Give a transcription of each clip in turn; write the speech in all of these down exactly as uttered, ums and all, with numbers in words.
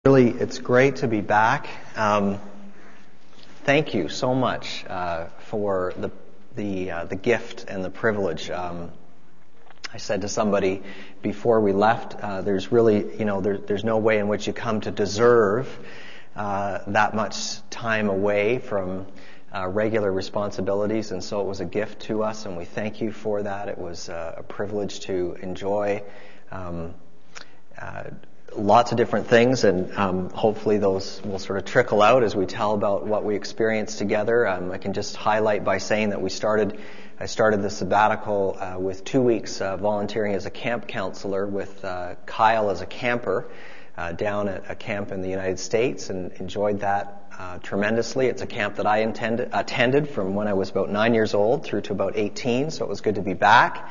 Really, it's great to be back. Um, thank you so much uh, for the the uh, the gift and the privilege. Um, I said to somebody before we left, uh, there's really, you know, there, there's no way in which you come to deserve uh, that much time away from uh, regular responsibilities, and so it was a gift to us, and we thank you for that. It was uh, a privilege to enjoy. Um, uh, Lots of different things, and um, hopefully those will sort of trickle out as we tell about what we experienced together. Um, I can just highlight by saying that we started, I started the sabbatical uh, with two weeks uh, volunteering as a camp counselor with uh, Kyle as a camper uh, down at a camp in the United States, and enjoyed that uh, tremendously. It's a camp that I intended, attended from when I was about nine years old through to about eighteen, so it was good to be back.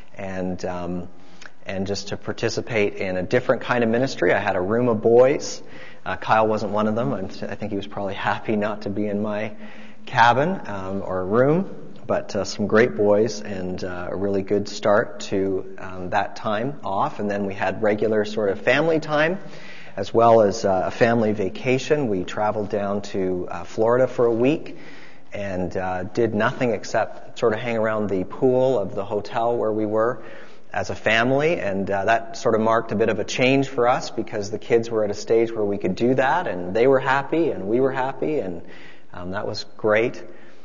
And um, and just to participate in a different kind of ministry. I had a room of boys. Uh, Kyle wasn't one of them. I'm, I think he was probably happy not to be in my cabin um, or room, but uh, some great boys, and uh, a really good start to um, that time off. And then we had regular sort of family time, as well as uh, a family vacation. We traveled down to uh, Florida for a week and uh, did nothing except sort of hang around the pool of the hotel where we were as a family, and uh, that sort of marked a bit of a change for us because the kids were at a stage where we could do that, and they were happy, and we were happy, and um, that was great.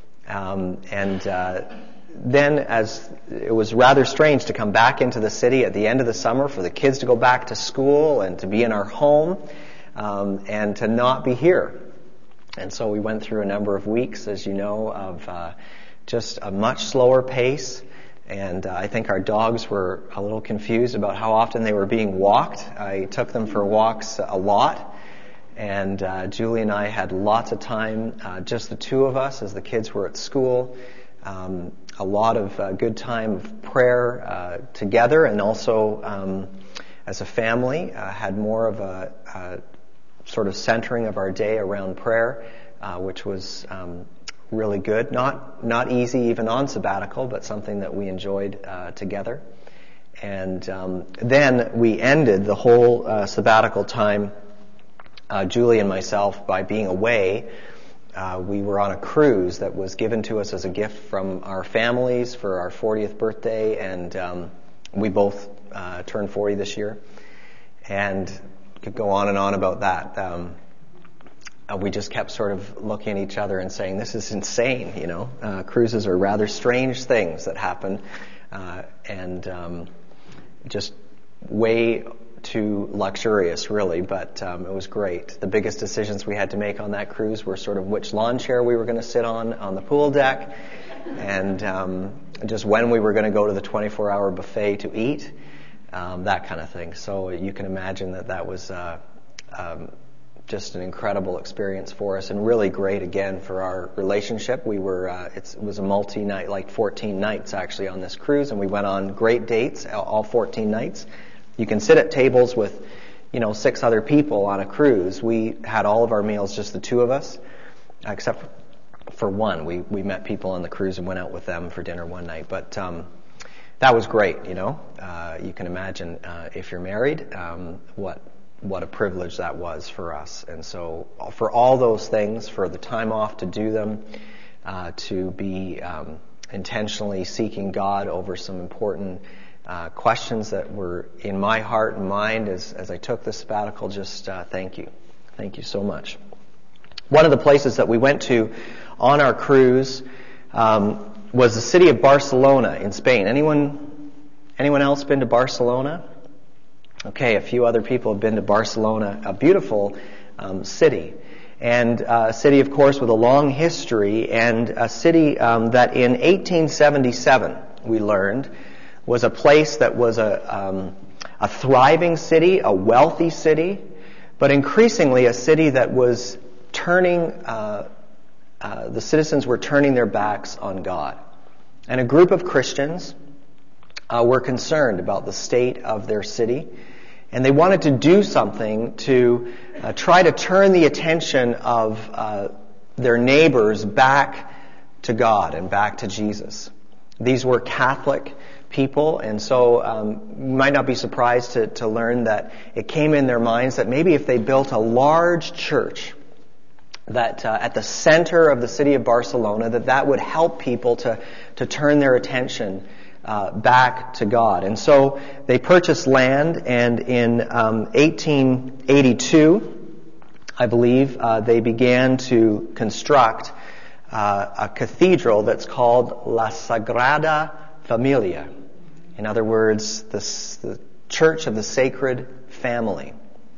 Um, and uh, then, as it was rather strange to come back into the city at the end of the summer for the kids to go back to school and to be in our home um, and to not be here. And so we went through a number of weeks, as you know, of uh, just a much slower pace. And uh, I think our dogs were a little confused about how often they were being walked. I took them for walks a lot. And uh, Julie and I had lots of time, uh, just the two of us as the kids were at school. Um, a lot of uh, good time of prayer uh, together, and also um, as a family, uh, had more of a, a sort of centering of our day around prayer, uh, which was um really good. Not not easy even on sabbatical, but something that we enjoyed uh, together. And um, then we ended the whole uh, sabbatical time, uh, Julie and myself, by being away. Uh, we were on a cruise that was given to us as a gift from our families for our fortieth birthday, and um, we both uh, turned forty this year. And could go on and on about that. Um, Uh, we just kept sort of looking at each other and saying, this is insane, you know. Uh, cruises are rather strange things that happen, uh, and um, just way too luxurious, really, but um, it was great. The biggest decisions we had to make on that cruise were sort of which lawn chair we were going to sit on on the pool deck, and um, just when we were going to go to the twenty-four hour buffet to eat, um, that kind of thing. So you can imagine that that was uh, um, just an incredible experience for us, and really great again for our relationship. We were, uh, it's, it was a multi-night, like fourteen nights actually on this cruise, and we went on great dates all fourteen nights. You can sit at tables with, you know, six other people on a cruise. We had all of our meals just the two of us, except for one. We we met people on the cruise and went out with them for dinner one night, but um, that was great. You know, uh, you can imagine uh, if you're married, um, what. what a privilege that was for us. And so for all those things, for the time off to do them, uh, to be um, intentionally seeking God over some important uh, questions that were in my heart and mind as, as I took the sabbatical, just uh, thank you. Thank you so much. One of the places that we went to on our cruise um, was the city of Barcelona in Spain. Anyone, anyone else been to Barcelona? Okay, a few other people have been to Barcelona, a beautiful um, city. And uh, a city, of course, with a long history, and a city um, that in eighteen seventy-seven, we learned, was a place that was a, um, a thriving city, a wealthy city, but increasingly a city that was turning, uh, uh, the citizens were turning their backs on God. And a group of Christians uh, were concerned about the state of their city. And they wanted to do something to uh, try to turn the attention of uh, their neighbors back to God and back to Jesus. These were Catholic people. And so um, you might not be surprised to, to learn that it came in their minds that maybe if they built a large church that uh, at the center of the city of Barcelona, that that would help people to, to turn their attention uh, back to God. And so they purchased land, and in um, eighteen eighty-two, I believe, uh, they began to construct uh, a cathedral that's called La Sagrada Familia. In other words, the, the Church of the Sacred Family.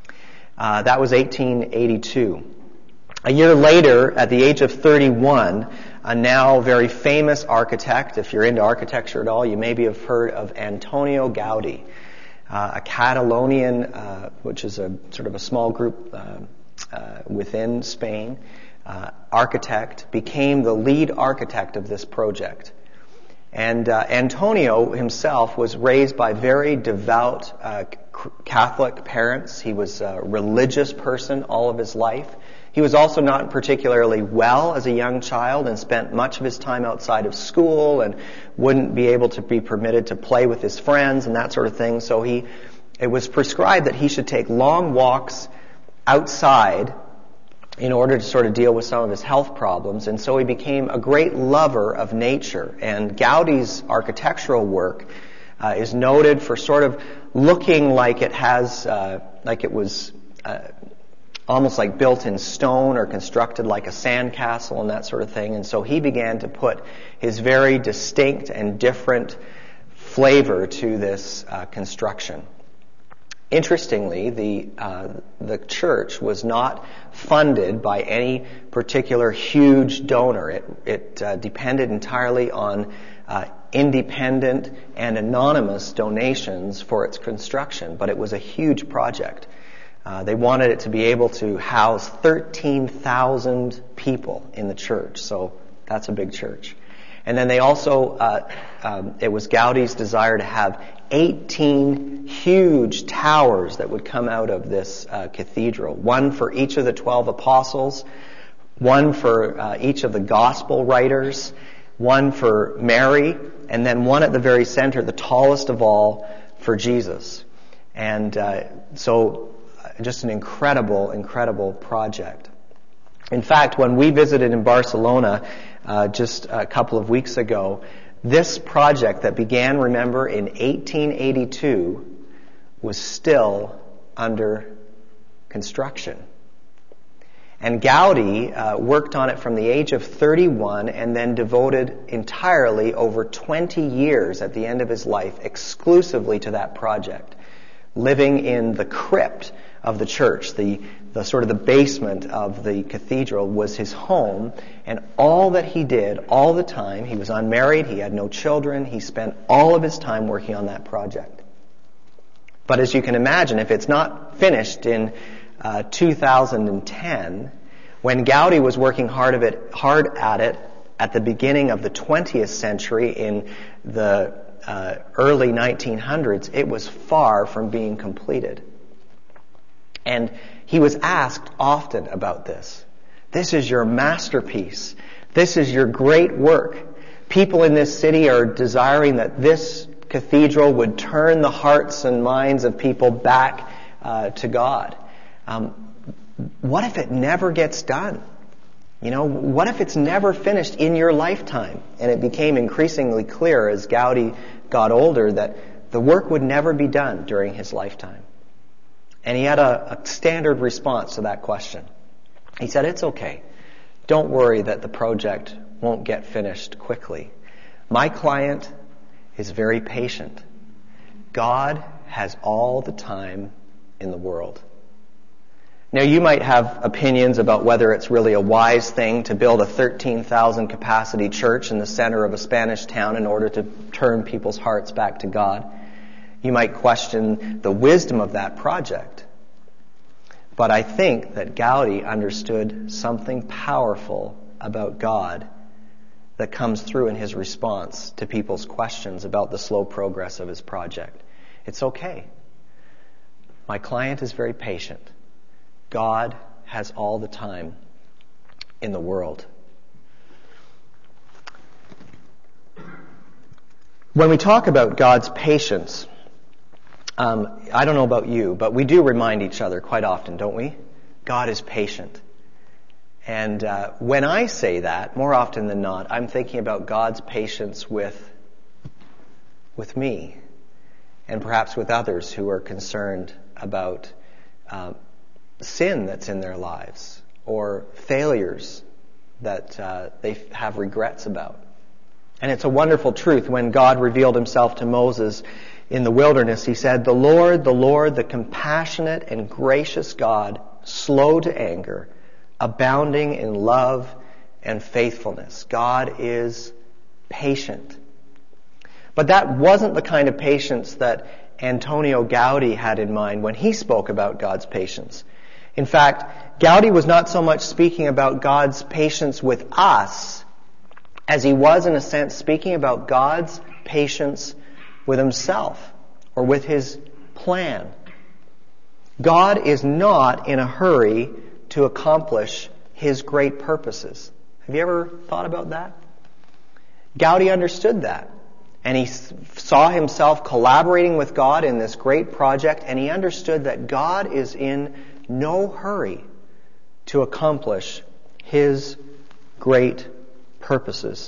Uh, that was eighteen eighty-two. A year later, at the age of thirty-one, a now very famous architect, if you're into architecture at all, you maybe have heard of Antonio Gaudi, uh, a Catalonian, uh, which is a sort of a small group uh, uh, within Spain, uh, architect, became the lead architect of this project. And uh, Antonio himself was raised by very devout uh, Catholic parents. He was a religious person all of his life. He was also not particularly well as a young child and spent much of his time outside of school and wouldn't be able to be permitted to play with his friends and that sort of thing. So he, it was prescribed that he should take long walks outside in order to sort of deal with some of his health problems. And so he became a great lover of nature. And Gaudi's architectural work uh, is noted for sort of looking like it has, uh, like it was uh, almost like built in stone or constructed like a sandcastle and that sort of thing. And so he began to put his very distinct and different flavor to this uh, construction. Interestingly, the uh, the church was not funded by any particular huge donor. It it uh, depended entirely on uh, independent and anonymous donations for its construction, but it was a huge project. Uh, they wanted it to be able to house thirteen thousand people in the church, so that's a big church. And then they also, uh, um, it was Gaudi's desire to have eighteen huge towers that would come out of this uh, cathedral. One for each of the twelve apostles, one for uh, each of the gospel writers, one for Mary, and then one at the very center, the tallest of all, for Jesus. And uh, so just an incredible, incredible project. In fact, when we visited in Barcelona uh, just a couple of weeks ago, this project that began, remember, in eighteen eighty-two was still under construction. And Gaudi uh, worked on it from the age of thirty-one and then devoted entirely over twenty years at the end of his life exclusively to that project, living in the crypt of the church. The, the sort of the basement of the cathedral was his home, and all that he did, all the time, he was unmarried, he had no children, he spent all of his time working on that project. But as you can imagine, if it's not finished in uh, two thousand ten, when Gaudi was working hard of it, hard at it at the beginning of the twentieth century in the uh, early nineteen hundreds, it was far from being completed. And he was asked often about this. This is your masterpiece. This is your great work. People in this city are desiring that this cathedral would turn the hearts and minds of people back uh, to God. Um, what if it never gets done? You know, what if it's never finished in your lifetime? And it became increasingly clear as Gaudi got older that the work would never be done during his lifetime. And he had a, a standard response to that question. He said, it's okay. Don't worry that the project won't get finished quickly. My client is very patient. God has all the time in the world. Now, you might have opinions about whether it's really a wise thing to build a thirteen thousand capacity church in the center of a Spanish town in order to turn people's hearts back to God. You might question the wisdom of that project. But I think that Gaudi understood something powerful about God that comes through in his response to people's questions about the slow progress of his project. It's okay. My client is very patient. God has all the time in the world. When we talk about God's patience, um, I don't know about you, but we do remind each other quite often, don't we? God is patient. And uh, when I say that, more often than not, I'm thinking about God's patience with, with me, and perhaps with others who are concerned about uh, sin that's in their lives, or failures that uh, they have regrets about. And it's a wonderful truth. When God revealed himself to Moses in the wilderness, he said, "The Lord, the Lord, the compassionate and gracious God, slow to anger, abounding in love and faithfulness." God is patient. But that wasn't the kind of patience that Antonio Gaudi had in mind when he spoke about God's patience. In fact, Gaudi was not so much speaking about God's patience with us as he was, in a sense, speaking about God's patience with himself or with his plan. God is not in a hurry to accomplish his great purposes. Have you ever thought about that? Gaudi understood that. And he saw himself collaborating with God in this great project, and he understood that God is in no hurry to accomplish his great purposes.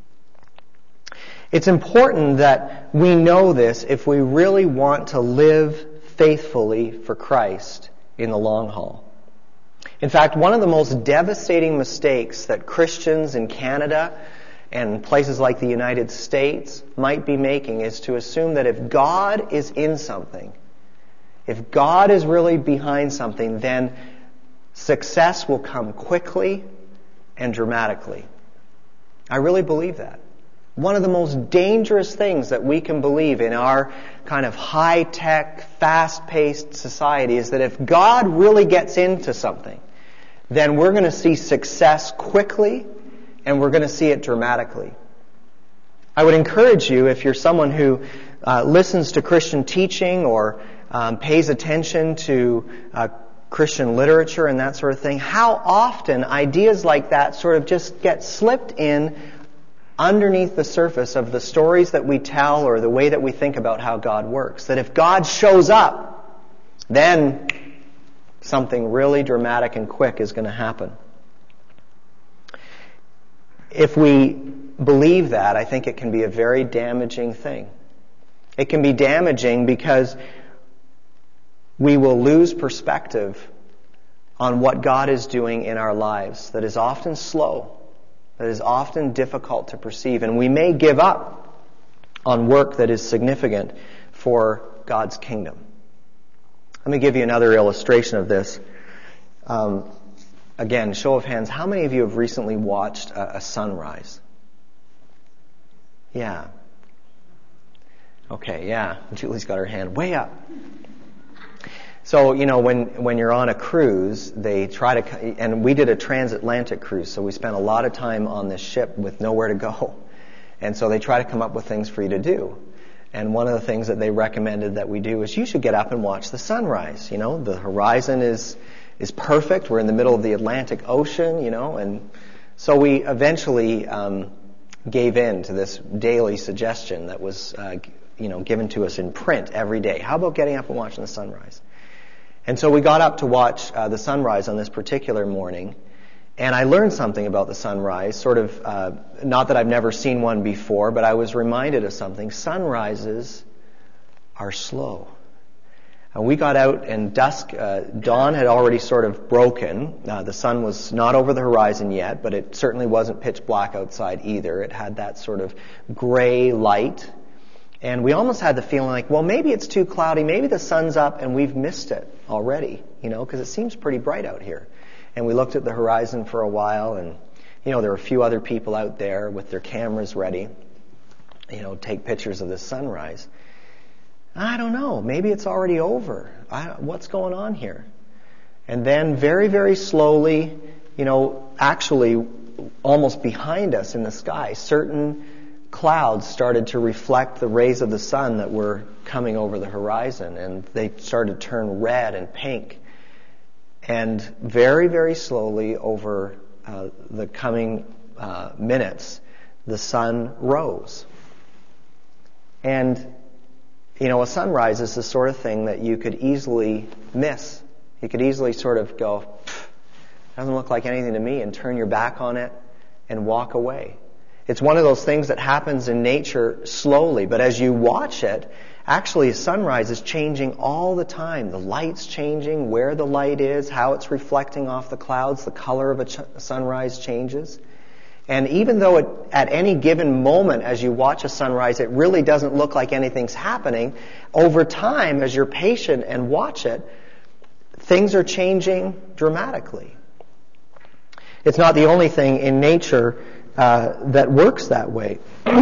It's important that we know this if we really want to live faithfully for Christ in the long haul. In fact, one of the most devastating mistakes that Christians in Canada and places like the United States might be making is to assume that if God is in something, if God is really behind something, then success will come quickly and dramatically. I really believe that. One of the most dangerous things that we can believe in our kind of high-tech, fast-paced society is that if God really gets into something, then we're going to see success quickly and we're going to see it dramatically. I would encourage you, if you're someone who uh, listens to Christian teaching or um, pays attention to uh, Christian literature and that sort of thing, how often ideas like that sort of just get slipped in underneath the surface of the stories that we tell or the way that we think about how God works. That if God shows up, then something really dramatic and quick is going to happen. If we believe that, I think it can be a very damaging thing. It can be damaging because we will lose perspective on what God is doing in our lives that is often slow, that is often difficult to perceive, and we may give up on work that is significant for God's kingdom. Let me give you another illustration of this. Um, again, show of hands, how many of you have recently watched a, a sunrise? Yeah. Okay, yeah. Julie's got her hand way up. So, you know, when, when you're on a cruise, they try to, and we did a transatlantic cruise, so we spent a lot of time on this ship with nowhere to go. And so they try to come up with things for you to do. And one of the things that they recommended that we do is you should get up and watch the sunrise. You know, the horizon is, is perfect. We're in the middle of the Atlantic Ocean, you know, and so we eventually, um, gave in to this daily suggestion that was, uh, you know, given to us in print every day. How about getting up and watching the sunrise? And so we got up to watch uh, the sunrise on this particular morning, and I learned something about the sunrise, sort of, uh, not that I've never seen one before, but I was reminded of something. Sunrises are slow. And we got out, and dusk, uh, dawn had already sort of broken. Uh, the sun was not over the horizon yet, but it certainly wasn't pitch black outside either. It had that sort of gray light. And we almost had the feeling like, well, maybe it's too cloudy, maybe the sun's up and we've missed it already, you know, because it seems pretty bright out here. And we looked at the horizon for a while, and, you know, there were a few other people out there with their cameras ready, you know, take pictures of the sunrise. I don't know, maybe it's already over. I, what's going on here? And then very, very slowly, you know, actually almost behind us in the sky, certain clouds started to reflect the rays of the sun that were coming over the horizon, and they started to turn red and pink. And very, very slowly over uh, the coming uh, minutes, the sun rose. And, you know, a sunrise is the sort of thing that you could easily miss. You could easily sort of go, doesn't look like anything to me, and turn your back on it and walk away. It's one of those things that happens in nature slowly, but as you watch it, actually a sunrise is changing all the time. The light's changing, where the light is, how it's reflecting off the clouds, the color of a ch- sunrise changes. And even though it, at any given moment as you watch a sunrise, it really doesn't look like anything's happening, over time, as you're patient and watch it, things are changing dramatically. It's not the only thing in nature uh, that works that way.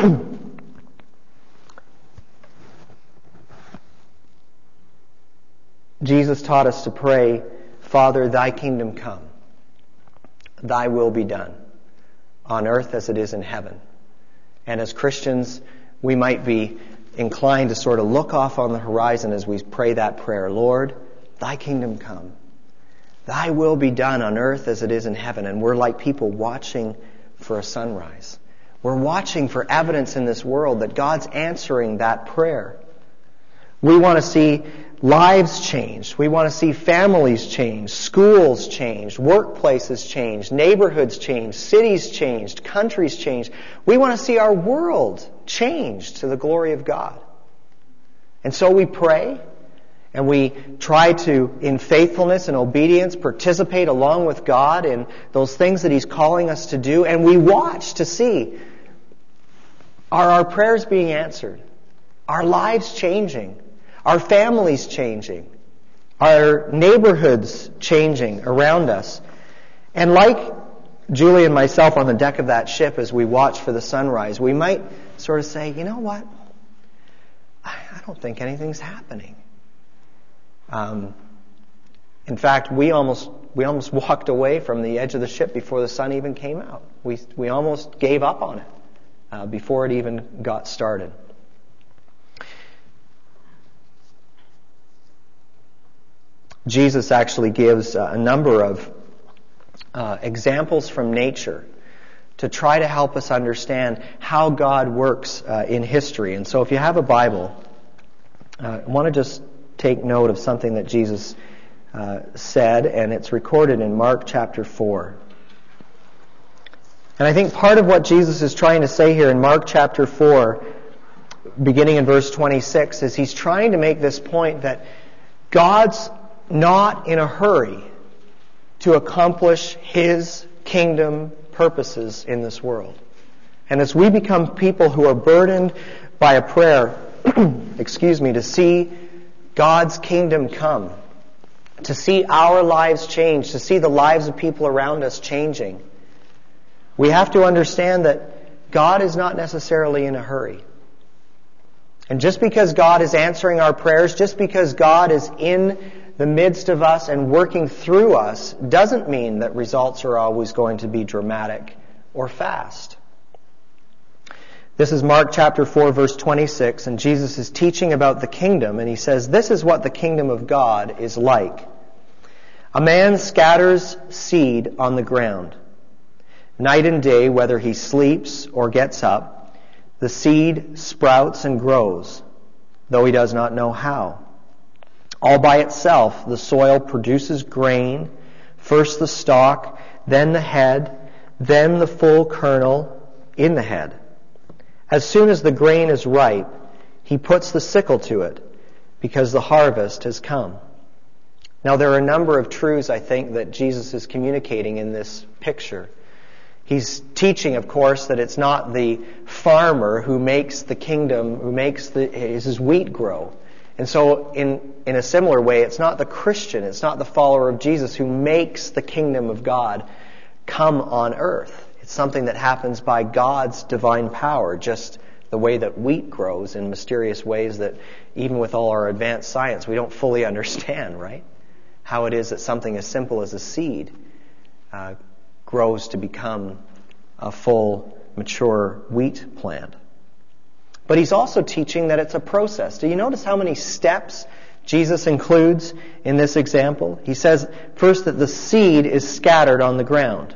Jesus taught us to pray, Father, thy kingdom come, thy will be done, on earth as it is in heaven. And as Christians, we might be inclined to sort of look off on the horizon as we pray that prayer, Lord, thy kingdom come, thy will be done on earth as it is in heaven. And we're like people watching for a sunrise. We're watching for evidence in this world that God's answering that prayer. We want to see lives changed. We want to see families changed, schools changed, workplaces changed, neighborhoods changed, cities changed, countries changed. We want to see our world changed to the glory of God. And so we pray, and we try to, in faithfulness and obedience, participate along with God in those things that He's calling us to do, and we watch to see, are our prayers being answered? Are lives changing? Our families changing, our neighborhoods changing around us. And like Julie and myself on the deck of that ship as we watch for the sunrise, we might sort of say, you know what? I don't think anything's happening. Um, in fact, we almost we almost walked away from the edge of the ship before the sun even came out. We we almost gave up on it uh, before it even got started. Jesus actually gives uh, a number of uh, examples from nature to try to help us understand how God works uh, in history. And so if you have a Bible, uh, I want to just take note of something that Jesus uh, said, and it's recorded in Mark chapter four. And I think part of what Jesus is trying to say here in Mark chapter four, beginning in verse twenty-six, is He's trying to make this point that God's not in a hurry to accomplish His kingdom purposes in this world. And as we become people who are burdened by a prayer, excuse me, to see God's kingdom come, to see our lives change, to see the lives of people around us changing, we have to understand that God is not necessarily in a hurry. And just because God is answering our prayers, just because God is in the midst of us and working through us, doesn't mean that results are always going to be dramatic or fast. This is Mark chapter four, verse twenty-six, and Jesus is teaching about the kingdom, and He says, this is what the kingdom of God is like. A man scatters seed on the ground. Night and day, whether he sleeps or gets up, the seed sprouts and grows, though he does not know how. All by itself, the soil produces grain, first the stalk, then the head, then the full kernel in the head. As soon as the grain is ripe, he puts the sickle to it, because the harvest has come. Now, there are a number of truths, I think, that Jesus is communicating in this picture. He's teaching, of course, that it's not the farmer who makes the kingdom, who makes the, his wheat grow. And so in, in a similar way, it's not the Christian, it's not the follower of Jesus who makes the kingdom of God come on earth. It's something that happens by God's divine power, just the way that wheat grows in mysterious ways that even with all our advanced science, we don't fully understand, right? How it is that something as simple as a seed uh, grows to become a full, mature wheat plant. But He's also teaching that it's a process. Do you notice how many steps Jesus includes in this example? He says first that the seed is scattered on the ground.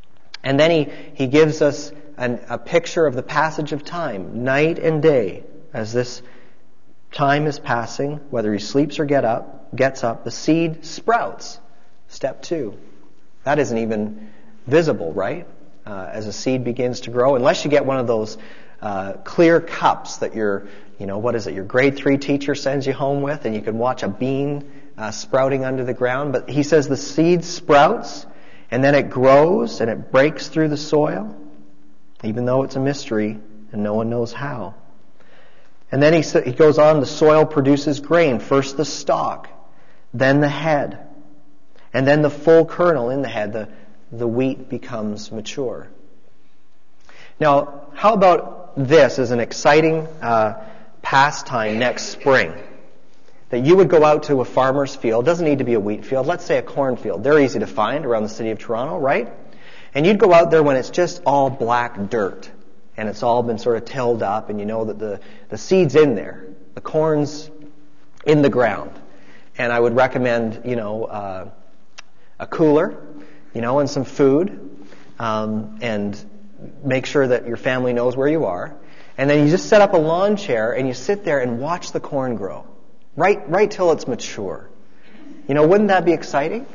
And then he, he gives us an, a picture of the passage of time, night and day. as this time is passing, whether he sleeps or get up, gets up, the seed sprouts. Step two. That isn't even visible, right? Uh, as a seed begins to grow, unless you get one of those uh, clear cups that your, you know, what is it, your grade three teacher sends you home with, and you can watch a bean uh, sprouting under the ground. But he says the seed sprouts, and then it grows, and it breaks through the soil, even though it's a mystery, and no one knows how. And then he, he goes on, the soil produces grain. First the stalk, then the head, and then the full kernel in the head. The, the wheat becomes mature. Now, how about this as an exciting uh, pastime next spring? That you would go out to a farmer's field. It doesn't need to be a wheat field. Let's say a cornfield. They're easy to find around the city of Toronto, right? And you'd go out there when it's just all black dirt. And it's all been sort of tilled up, and you know that the, the seed's in there. The corn's in the ground. And I would recommend, you know, uh, a cooler, you know, and some food, um, and make sure that your family knows where you are. And then you just set up a lawn chair, and you sit there and watch the corn grow. Right, right till it's mature. You know, wouldn't that be exciting?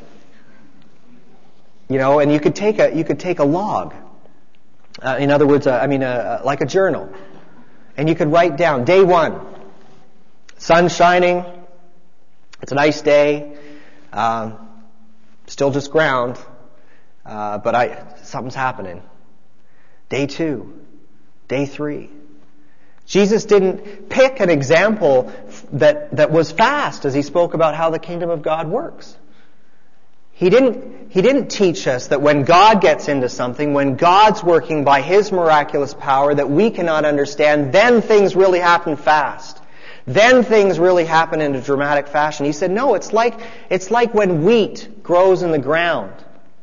You know, and you could take a, you could take a log. Uh, in other words, uh, I mean, uh, like a journal. And you could write down, day one, sun shining, it's a nice day, um, still just ground, uh, but I, something's happening. Day two, day three. Jesus didn't pick an example that, that was fast as he spoke about how the kingdom of God works. He didn't, he didn't teach us that when God gets into something, when God's working by His miraculous power that we cannot understand, then things really happen fast. Then things really happen in a dramatic fashion. He said, no, it's like, it's like when wheat grows in the ground.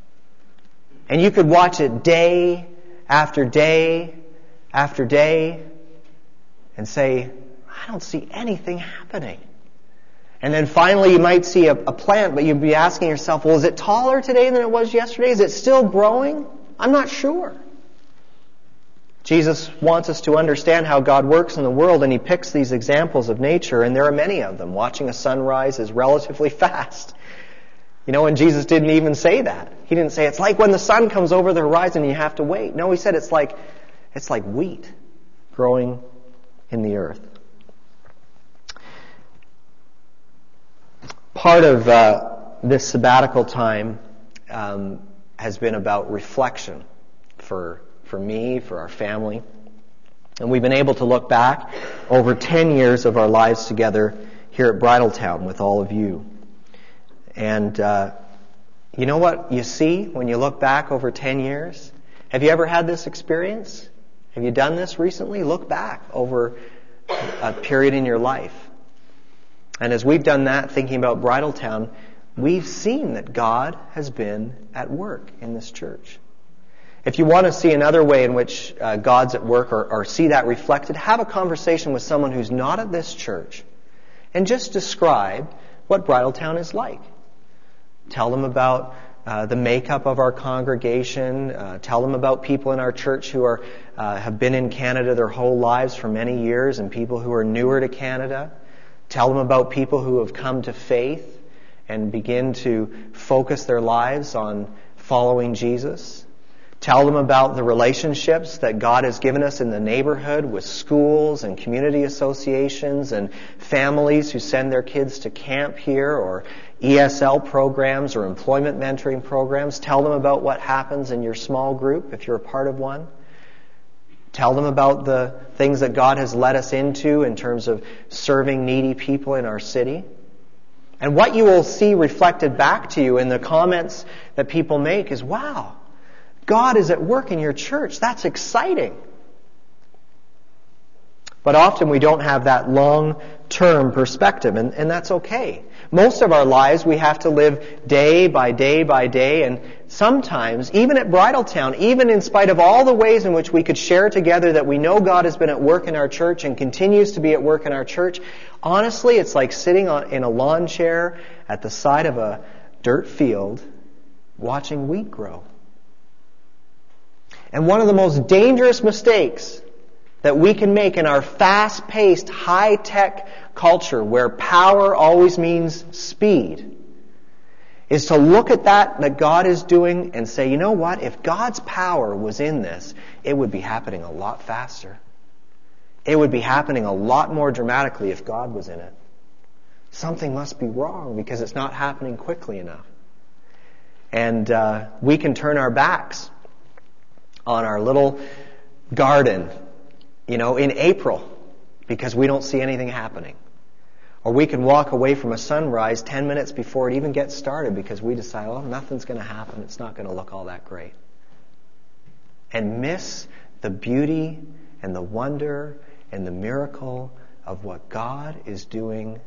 And you could watch it day after day after day and say, I don't see anything happening. And then finally you might see a, a plant, but you'd be asking yourself, well, is it taller today than it was yesterday? Is it still growing? I'm not sure. Jesus wants us to understand how God works in the world, and He picks these examples of nature, and there are many of them. Watching a sunrise is relatively fast. You know, and Jesus didn't even say that. He didn't say, it's like when the sun comes over the horizon and you have to wait. No, He said it's like, it's like wheat growing in the earth. Part of uh, this sabbatical time um, has been about reflection for for me, for our family. And we've been able to look back over ten years of our lives together here at Bridletown with all of you. And uh, you know what you see when you look back over ten years? Have you ever had this experience? Have you done this recently? Look back over a period in your life. And as we've done that, thinking about Bridletown, we've seen that God has been at work in this church. If you want to see another way in which uh, God's at work, or, or see that reflected, have a conversation with someone who's not at this church and just describe what Bridletown is like. Tell them about uh, the makeup of our congregation. Uh, tell them about people in our church who are uh, have been in Canada their whole lives for many years, and people who are newer to Canada. Tell them about people who have come to faith and begin to focus their lives on following Jesus. Tell them about the relationships that God has given us in the neighborhood with schools and community associations and families who send their kids to camp here, or E S L programs or employment mentoring programs. Tell them about what happens in your small group if you're a part of one. Tell them about the things that God has led us into in terms of serving needy people in our city. And what you will see reflected back to you in the comments that people make is, wow, God is at work in your church. That's exciting. But often we don't have that long-term perspective, and, and that's okay. Most of our lives we have to live day by day by day, and sometimes, even at Bridletown, even in spite of all the ways in which we could share together that we know God has been at work in our church and continues to be at work in our church, honestly, it's like sitting on, in a lawn chair at the side of a dirt field watching wheat grow. And one of the most dangerous mistakes that we can make in our fast-paced, high-tech culture where power always means speed is to look at that that God is doing and say, you know what? If God's power was in this, it would be happening a lot faster. It would be happening a lot more dramatically if God was in it. Something must be wrong because it's not happening quickly enough. And uh, we can turn our backs on our little garden, you know, in April because we don't see anything happening. Or we can walk away from a sunrise ten minutes before it even gets started because we decide, oh, nothing's going to happen. It's not going to look all that great. And miss the beauty and the wonder and the miracle of what God is doing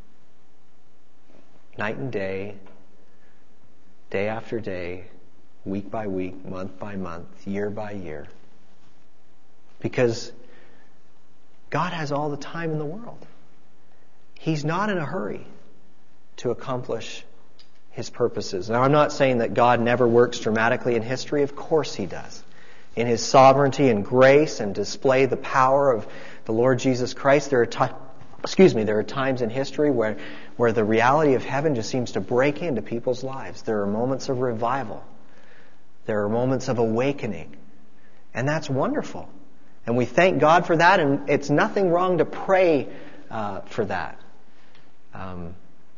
night and day, day after day, week by week, month by month, year by year. Because God has all the time in the world. He's not in a hurry to accomplish His purposes. Now, I'm not saying that God never works dramatically in history. Of course He does. In His sovereignty and grace and display the power of the Lord Jesus Christ, there are times, excuse me, there are times in history where, where the reality of heaven just seems to break into people's lives. There are moments of revival. There are moments of awakening. And that's wonderful. And we thank God for that, and it's nothing wrong to pray uh, for that. Um,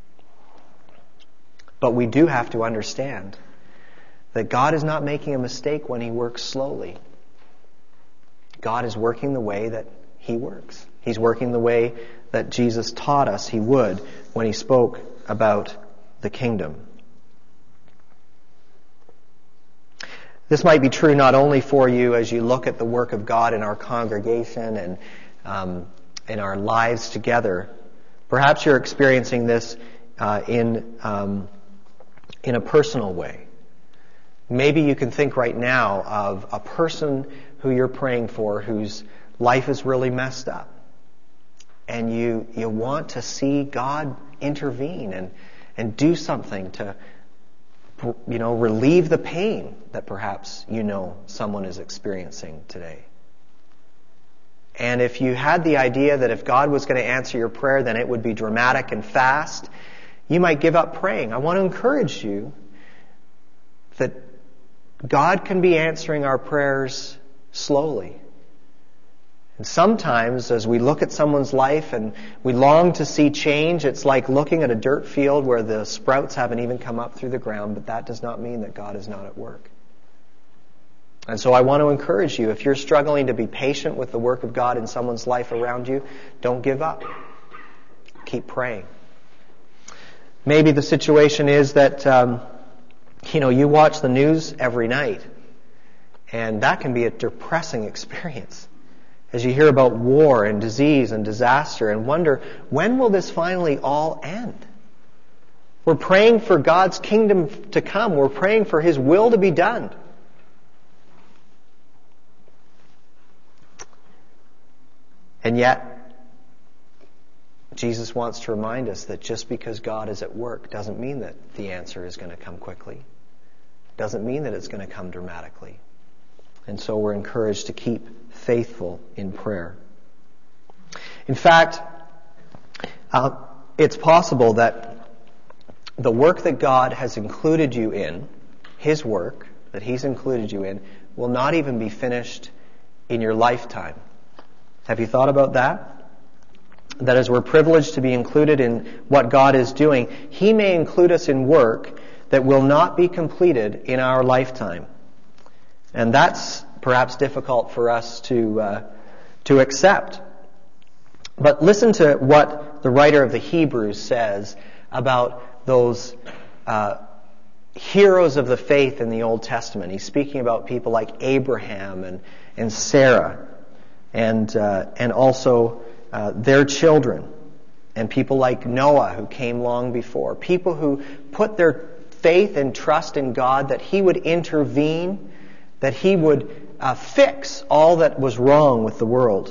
but we do have to understand that God is not making a mistake when He works slowly. God is working the way that He works. He's working the way that Jesus taught us He would when He spoke about the kingdom. This might be true not only for you as you look at the work of God in our congregation and um, in our lives together. Perhaps you're experiencing this uh, in um, in a personal way. Maybe you can think right now of a person who you're praying for whose life is really messed up. And you you want to see God intervene and, and do something to, you know, relieve the pain that perhaps you know someone is experiencing today. And if you had the idea that if God was going to answer your prayer, then it would be dramatic and fast, you might give up praying. I want to encourage you that God can be answering our prayers slowly. And sometimes as we look at someone's life and we long to see change, it's like looking at a dirt field where the sprouts haven't even come up through the ground, but that does not mean that God is not at work. And so I want to encourage you, if you're struggling to be patient with the work of God in someone's life around you, don't give up. Keep praying. Maybe the situation is that, um, you know, you watch the news every night, and that can be a depressing experience as you hear about war and disease and disaster and wonder, when will this finally all end? We're praying for God's kingdom to come. We're praying for His will to be done. And yet, Jesus wants to remind us that just because God is at work doesn't mean that the answer is going to come quickly. Doesn't mean that it's going to come dramatically. And so we're encouraged to keep faithful in prayer. In fact, uh, it's possible that the work that God has included you in, His work that He's included you in, will not even be finished in your lifetime. Have you thought about that? That as we're privileged to be included in what God is doing, He may include us in work that will not be completed in our lifetime. And that's perhaps difficult for us to uh, to accept. But listen to what the writer of the Hebrews says about those uh, heroes of the faith in the Old Testament. He's speaking about people like Abraham and, and Sarah and uh, and also uh, their children, and people like Noah who came long before. People who put their faith and trust in God that He would intervene, that He would uh, fix all that was wrong with the world.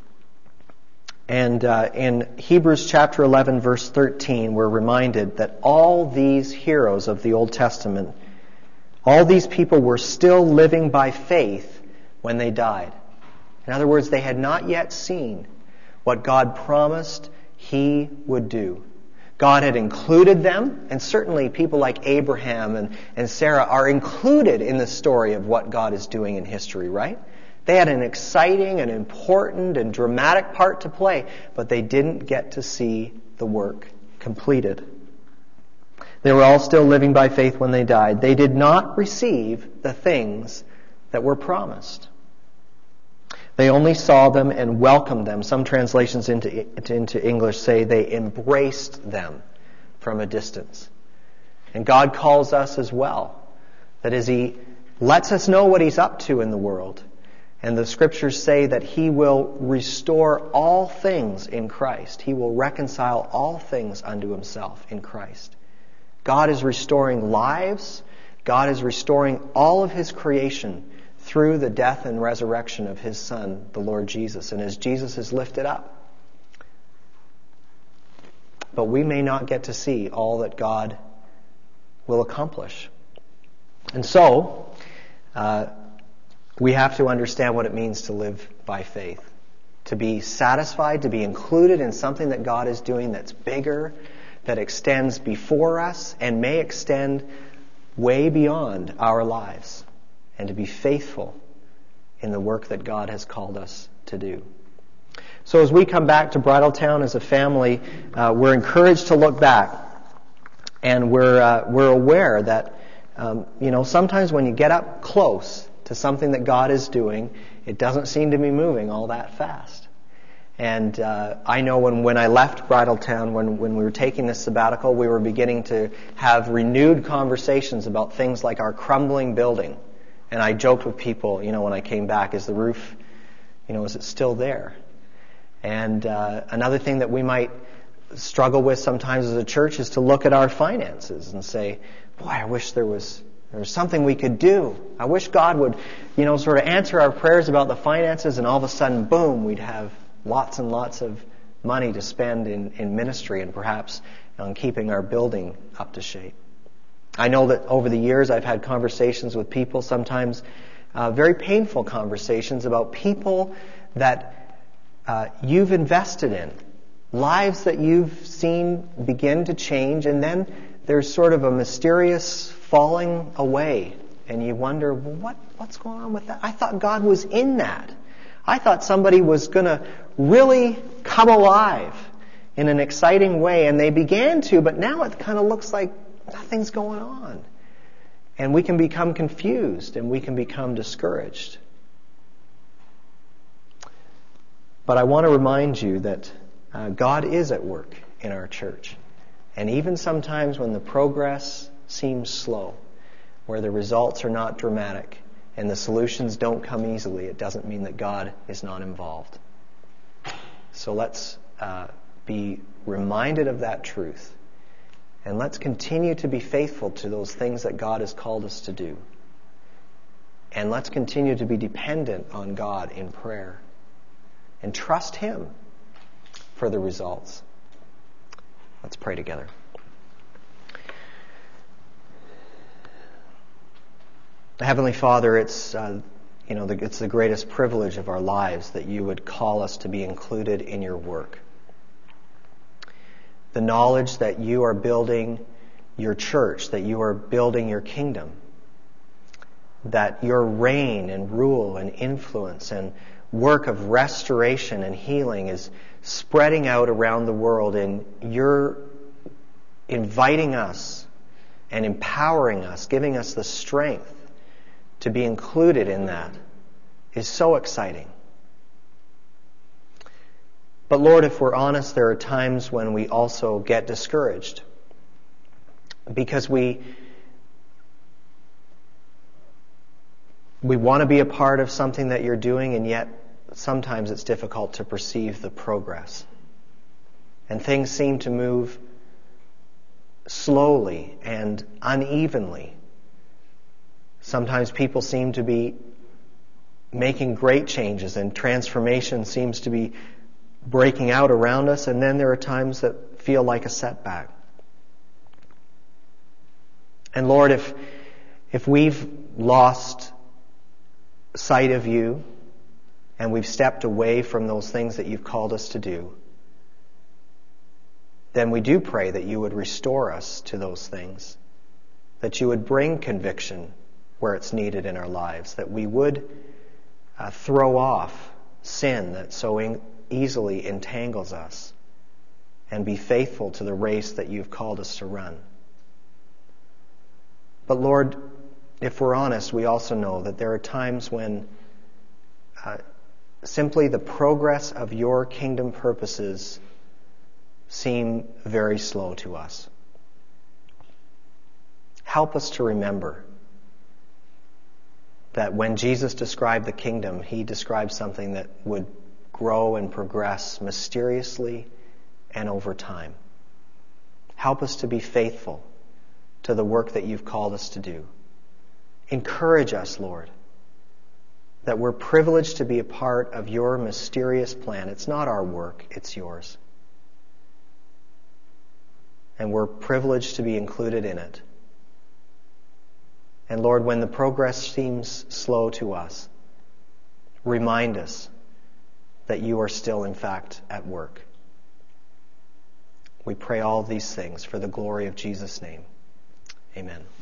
And uh, in Hebrews chapter eleven, verse thirteen, we're reminded that all these heroes of the Old Testament, all these people were still living by faith when they died. In other words, they had not yet seen what God promised He would do. God had included them, and certainly people like Abraham and, and Sarah are included in the story of what God is doing in history, right? They had an exciting and important and dramatic part to play, but they didn't get to see the work completed. They were all still living by faith when they died. They did not receive the things that were promised. They only saw them and welcomed them. Some translations into, into English say they embraced them from a distance. And God calls us as well. That is, He lets us know what He's up to in the world. And the Scriptures say that He will restore all things in Christ. He will reconcile all things unto Himself in Christ. God is restoring lives. God is restoring all of His creation through the death and resurrection of His Son, the Lord Jesus. And as Jesus is lifted up. But we may not get to see all that God will accomplish. And so, uh, we have to understand what it means to live by faith. To be satisfied, to be included in something that God is doing that's bigger, that extends before us, and may extend way beyond our lives. And to be faithful in the work that God has called us to do. So as we come back to Bridletown as a family, uh, we're encouraged to look back. And we're uh, we're aware that, um, you know, sometimes when you get up close to something that God is doing, it doesn't seem to be moving all that fast. And uh, I know when, when I left Bridletown, when, when we were taking this sabbatical, we were beginning to have renewed conversations about things like our crumbling building. And I joked with people, you know, when I came back, is the roof, you know, is it still there? And uh, another thing that we might struggle with sometimes as a church is to look at our finances and say, boy, I wish there was there was something we could do. I wish God would, you know, sort of answer our prayers about the finances, and all of a sudden, boom, we'd have lots and lots of money to spend in, in ministry and perhaps on keeping our building up to shape. I know that over the years I've had conversations with people, sometimes uh, very painful conversations about people that uh, you've invested in, lives that you've seen begin to change, and then there's sort of a mysterious falling away, and you wonder, well, what what's going on with that? I thought God was in that. I thought somebody was going to really come alive in an exciting way, and they began to, but now it kind of looks like nothing's going on. And we can become confused, and we can become discouraged. But I want to remind you that uh, God is at work in our church. And even sometimes when the progress seems slow, where the results are not dramatic, and the solutions don't come easily, it doesn't mean that God is not involved. So let's uh, be reminded of that truth. And let's continue to be faithful to those things that God has called us to do. And let's continue to be dependent on God in prayer. And trust Him for the results. Let's pray together. Heavenly Father, it's uh, you know the, it's the greatest privilege of our lives that you would call us to be included in your work. The knowledge that you are building your church, that you are building your kingdom, that your reign and rule and influence and work of restoration and healing is spreading out around the world, and you're inviting us and empowering us, giving us the strength to be included in that, is so exciting. But Lord, if we're honest, there are times when we also get discouraged because we we want to be a part of something that you're doing, and yet sometimes it's difficult to perceive the progress. And things seem to move slowly and unevenly. Sometimes people seem to be making great changes, and transformation seems to be breaking out around us, and then there are times that feel like a setback. And Lord, if if we've lost sight of you, and we've stepped away from those things that you've called us to do, then we do pray that you would restore us to those things, that you would bring conviction where it's needed in our lives, that we would uh, throw off sin that so in- easily entangles us, and be faithful to the race that you've called us to run. But Lord, if we're honest, we also know that there are times when uh, simply the progress of your kingdom purposes seem very slow to us. Help us to remember that when Jesus described the kingdom, he described something that would grow and progress mysteriously and over time. Help us to be faithful to the work that you've called us to do. Encourage us, Lord, that we're privileged to be a part of your mysterious plan. It's not our work, it's yours. And we're privileged to be included in it. And Lord, when the progress seems slow to us, remind us that you are still, in fact, at work. We pray all these things for the glory of Jesus' name. Amen.